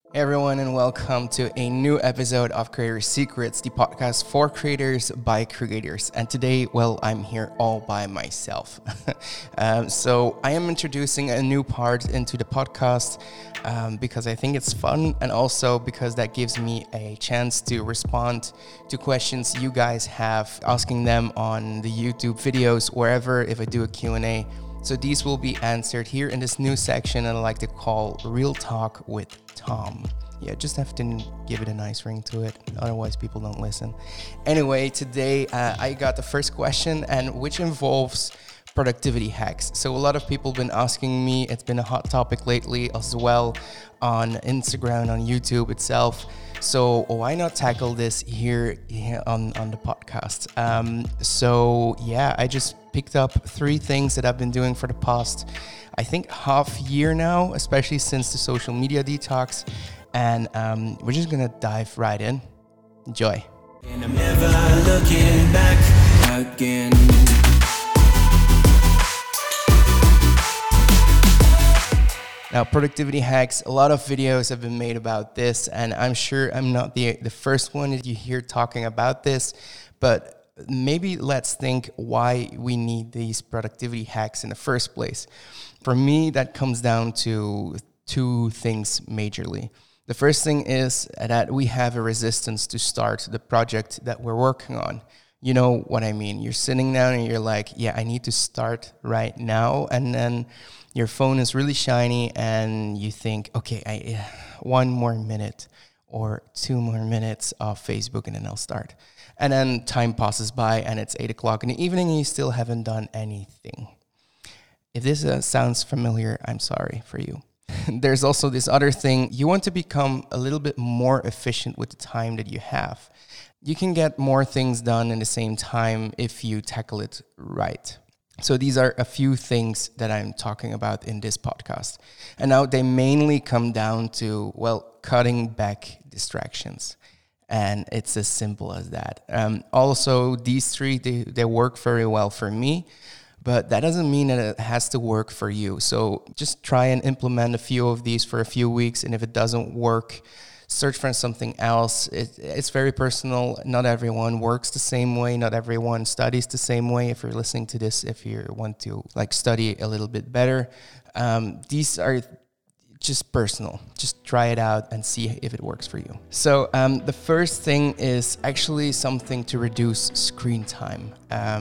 Hey everyone, and welcome to a new episode of Creator Secrets, the podcast for creators by creators. And today, I'm here all by myself. So I am introducing a new part into the podcast because I think it's fun, and also because that gives me a chance to respond to questions you guys have, asking them on the YouTube videos, wherever, if I do a Q&A. So these will be answered here in this new section that I like to call Real Talk with Tom. Yeah, just have to give it a nice ring to it. Otherwise, people don't listen. Anyway, today I got the first question, and which involves productivity hacks. So a lot of people have been asking me. It's been a hot topic lately as well on Instagram, on YouTube itself. So why not tackle this here on the podcast? I just picked up 3 things that I've been doing for the past, I think, half year now, especially since the social media detox. And we're just gonna dive right in. Enjoy. And I'm never looking back again. Now, productivity hacks, a lot of videos have been made about this, and I'm sure I'm not the first one that you hear talking about this, but maybe let's think why we need these productivity hacks in the first place. For me, that comes down to 2 things majorly. The first thing is that we have a resistance to start the project that we're working on. You know what I mean? You're sitting down and you're like, yeah, I need to start right now. And then your phone is really shiny and you think, okay, 1 more minute or 2 more minutes of Facebook and then I'll start. And then time passes by and it's 8 o'clock in the evening and you still haven't done anything. If this sounds familiar, I'm sorry for you. There's also this other thing. You want to become a little bit more efficient with the time that you have. You can get more things done in the same time if you tackle it right. So these are a few things that I'm talking about in this podcast. And now they mainly come down to, cutting back distractions. And it's as simple as that. Also, these 3, they work very well for me. But that doesn't mean that it has to work for you. So just try and implement a few of these for a few weeks. And if it doesn't work, search for something else. It's very personal. Not everyone works the same way. Not everyone studies the same way. If you're listening to this, if you want to study a little bit better, these are just personal. Just try it out and see if it works for you. So the first thing is actually something to reduce screen time.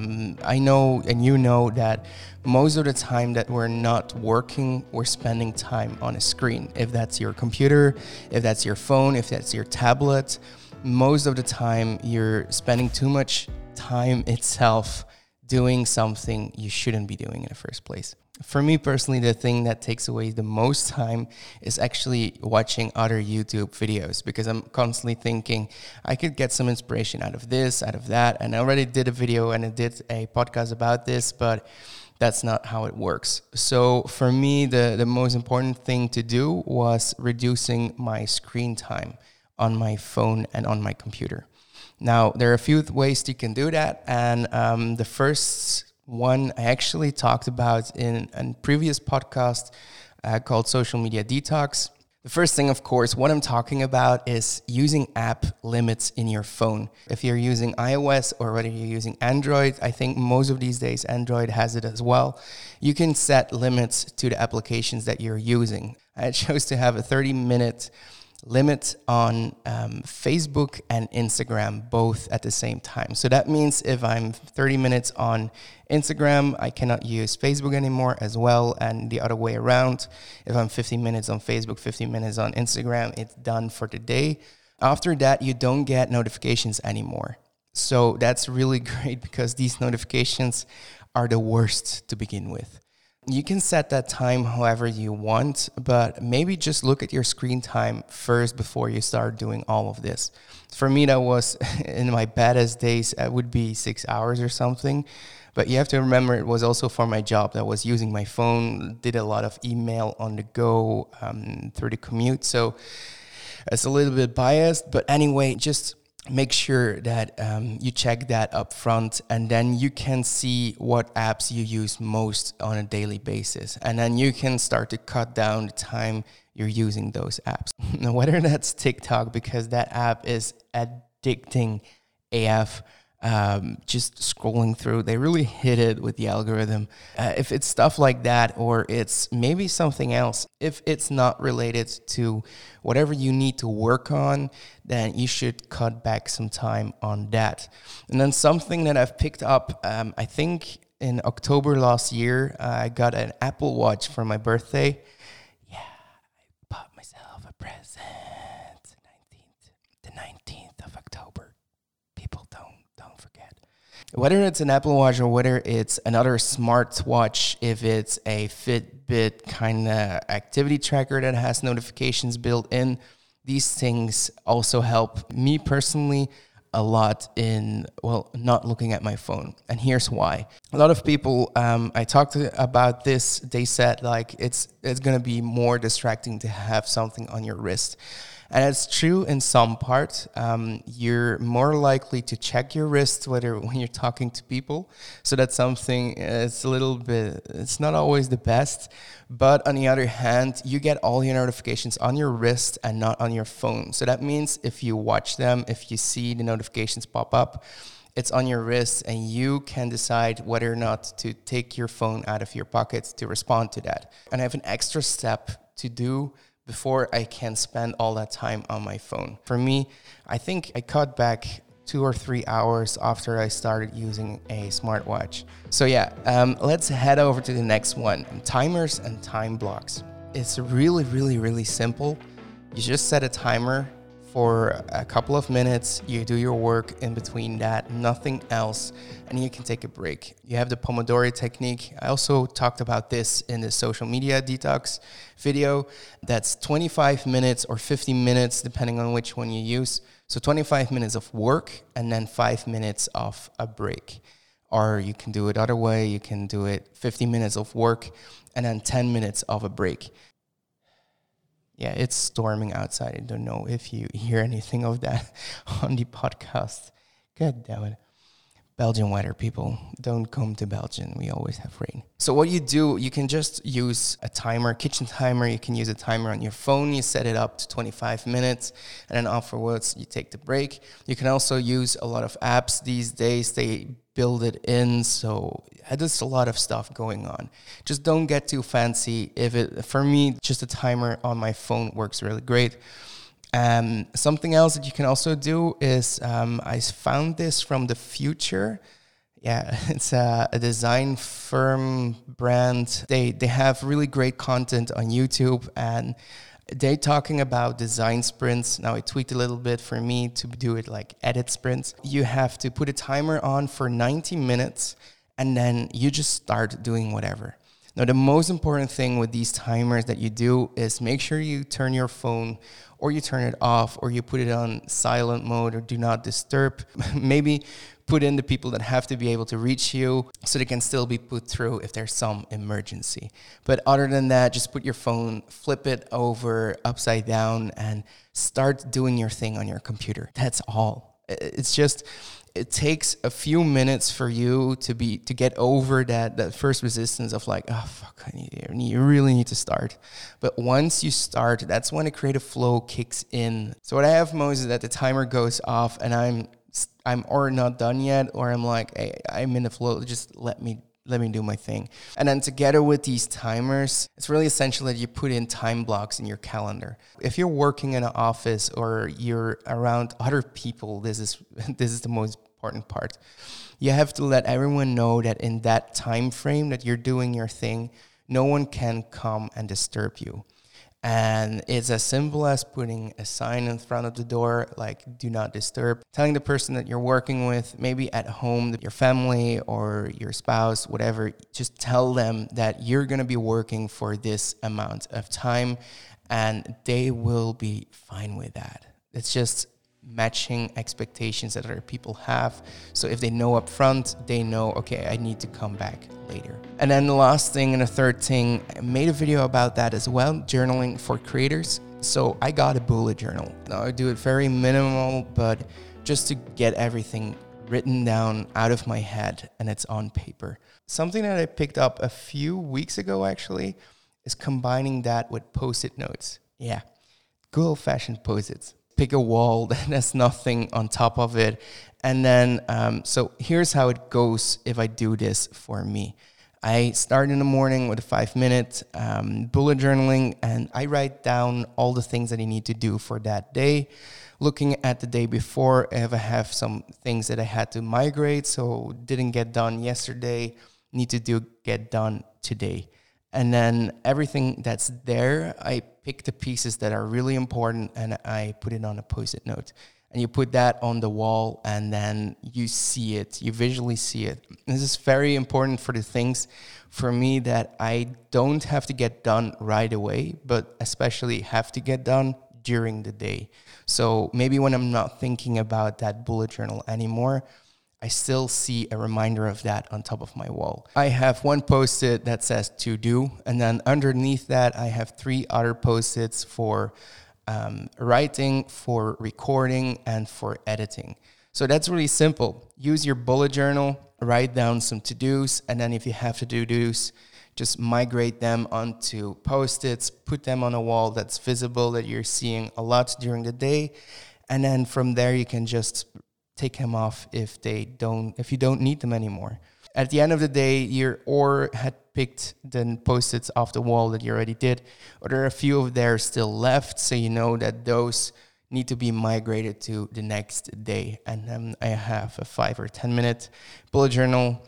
I know, and you know, that most of the time that we're not working, we're spending time on a screen. If that's your computer, if that's your phone, if that's your tablet, most of the time you're spending too much time itself doing something you shouldn't be doing in the first place. For me personally, the thing that takes away the most time is actually watching other YouTube videos, because I'm constantly thinking I could get some inspiration out of this, out of that. And I already did a video and I did a podcast about this, but that's not how it works. So for me, the most important thing to do was reducing my screen time on my phone and on my computer. Now, there are a few ways you can do that. And the first one I actually talked about in a previous podcast called Social Media Detox. The first thing, of course, what I'm talking about is using app limits in your phone. If you're using iOS or whether you're using Android, I think most of these days Android has it as well. You can set limits to the applications that you're using. I chose to have a 30-minute limit on Facebook and Instagram both at the same time. So that means if I'm 30 minutes on Instagram, I cannot use Facebook anymore as well, and the other way around. If I'm 15 minutes on Facebook, 15 minutes on Instagram, it's done for the day. After that, you don't get notifications anymore. So that's really great, because these notifications are the worst to begin with. You can set that time however you want, but maybe just look at your screen time first before you start doing all of this. For me, that was, in my baddest days, it would be 6 hours or something. But you have to remember, it was also for my job that I was using my phone, did a lot of email on the go through the commute. So it's a little bit biased. But anyway, just make sure that you check that up front, and then you can see what apps you use most on a daily basis. And then you can start to cut down the time you're using those apps. Now, whether that's TikTok, because that app is addicting AF, just scrolling through, they really hit it with the algorithm. If it's stuff like that, or it's maybe something else, if it's not related to whatever you need to work on, then you should cut back some time on that. And then something that I've picked up, I think in October last year, I got an Apple Watch for my birthday. Yeah, I bought myself a present. The 19th of October. People don't forget. Whether it's an Apple Watch or whether it's another smartwatch, if it's a Fitbit kind of activity tracker that has notifications built in, these things also help me personally a lot in, not looking at my phone. And here's why. A lot of people, I talked about this, they said like it's going to be more distracting to have something on your wrist. And it's true in some part. You're more likely to check your wrist when you're talking to people. So that's something, it's a little bit, it's not always the best. But on the other hand, you get all your notifications on your wrist and not on your phone. So that means if you watch them, if you see the notifications pop up, it's on your wrist, and you can decide whether or not to take your phone out of your pocket to respond to that. And I have an extra step to do before I can spend all that time on my phone. For me, I think I cut back 2 or 3 hours after I started using a smartwatch. So yeah, let's head over to the next one, timers and time blocks. It's really, really, really simple. You just set a timer for a couple of minutes, you do your work in between that, nothing else, and you can take a break. You have the Pomodoro technique. I also talked about this in the social media detox video. That's 25 minutes or 50 minutes, depending on which one you use. So 25 minutes of work and then 5 minutes of a break. Or you can do it other way. You can do it 50 minutes of work and then 10 minutes of a break. Yeah, it's storming outside. I don't know if you hear anything of that on the podcast. God damn it. Belgian weather, people. Don't come to Belgium. We always have rain. So what you do, you can just use a timer, kitchen timer. You can use a timer on your phone. You set it up to 25 minutes. And then afterwards, you take the break. You can also use a lot of apps these days. They build it in. So there's a lot of stuff going on. Just don't get too fancy. For me, just a timer on my phone works really great. Something else that you can also do is I found this from the future. Yeah, it's a design firm brand. They have really great content on YouTube, and they talking about design sprints. Now I tweaked a little bit for me to do it like edit sprints. You have to put a timer on for 90 minutes, and then you just start doing whatever. Now, the most important thing with these timers that you do is make sure you turn your phone, or you turn it off, or you put it on silent mode or do not disturb. Maybe put in the people that have to be able to reach you so they can still be put through if there's some emergency. But other than that, just put your phone, flip it over upside down, and start doing your thing on your computer. That's all. It's just, it takes a few minutes for you to get over that first resistance of like, oh, fuck, you really need to start. But once you start, that's when the creative flow kicks in. So what I have most is that the timer goes off and I'm or not done yet, or I'm like, hey, I'm in the flow, just let me do my thing. And then together with these timers, it's really essential that you put in time blocks in your calendar. If you're working in an office or you're around other people, this is the most important part. You have to let everyone know that in that time frame that you're doing your thing, no one can come and disturb you. And it's as simple as putting a sign in front of the door, like do not disturb, telling the person that you're working with, maybe at home, your family or your spouse, whatever, just tell them that you're going to be working for this amount of time and they will be fine with that. It's just matching expectations that other people have. So if they know up front, they know, okay, I need to come back later. And then the last thing and the third thing, I made a video about that as well, journaling for creators. So I got a bullet journal. Now I do it very minimal, but just to get everything written down out of my head and it's on paper. Something that I picked up a few weeks ago actually is combining that with Post-it notes. Yeah, good old-fashioned Post-its. Pick a wall that has nothing on top of it. And then, so here's how it goes if I do this for me. I start in the morning with a 5-minute bullet journaling, and I write down all the things that I need to do for that day. Looking at the day before, if I have some things that I had to migrate, so didn't get done yesterday, need to get done today. And then everything that's there, I pick the pieces that are really important and I put it on a Post-it note. And you put that on the wall and then you see it, you visually see it. This is very important for the things for me that I don't have to get done right away, but especially have to get done during the day. So maybe when I'm not thinking about that bullet journal anymore, I still see a reminder of that on top of my wall. I have one Post-it that says to do, and then underneath that, I have 3 other Post-its for writing, for recording, and for editing. So that's really simple. Use your bullet journal, write down some to-dos, and then if you have to-dos, just migrate them onto Post-its, put them on a wall that's visible, that you're seeing a lot during the day, and then from there you can just take them off if you don't need them anymore. At the end of the day, you had picked the Post-its off the wall that you already did, or there are a few of there still left, so you know that those need to be migrated to the next day. And then I have a 5 or 10 minute bullet journal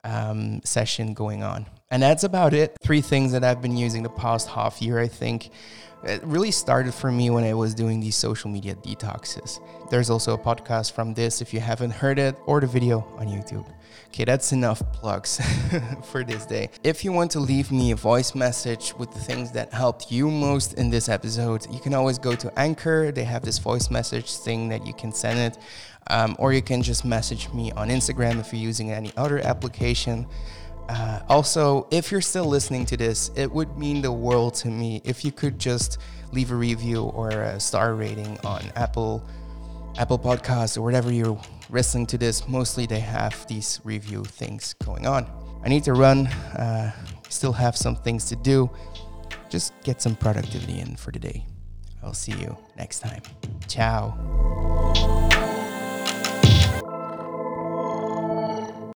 session going on. And that's about it. 3 things that I've been using the past half year, I think. It really started for me when I was doing these social media detoxes. There's also a podcast from this if you haven't heard it, or the video on YouTube. Okay, that's enough plugs for this day. If you want to leave me a voice message with the things that helped you most in this episode, you can always go to Anchor. They have this voice message thing that you can send it. Or you can just message me on Instagram if you're using any other application. Also, if you're still listening to this, it would mean the world to me if you could just leave a review or a star rating on Apple Podcasts or whatever you're listening to this. Mostly they have these review things going on. I need to run. Still have some things to do. Just get some productivity in for today. I'll see you next time. Ciao.